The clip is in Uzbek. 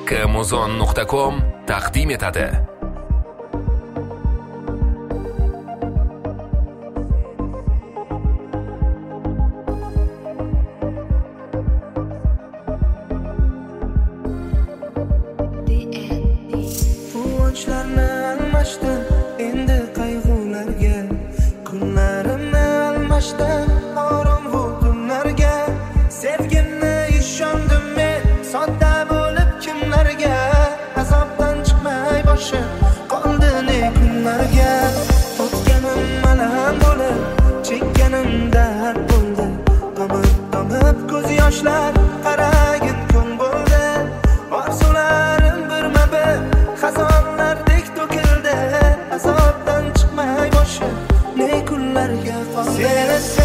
kmuzon.com taqdim etadi. Quvonchlarni almashdim, endi qayg'ularga. Kunlarimni almashdim, qorong'u tunlarga. Sevgimni ishondim men, sodda bo'lib kimlarga. Azobdan chiqmay boshim qoldi ne kunlarga. O'tganim alam bo'lib, chekkanim dard bo'ldi. Tomib ko'z yoshlar qaragin kun bo'ldi. Orzularim birma-bir xazonlardek to'kildi. Azobdan chiqmay boshim ne kunlarga qoldi.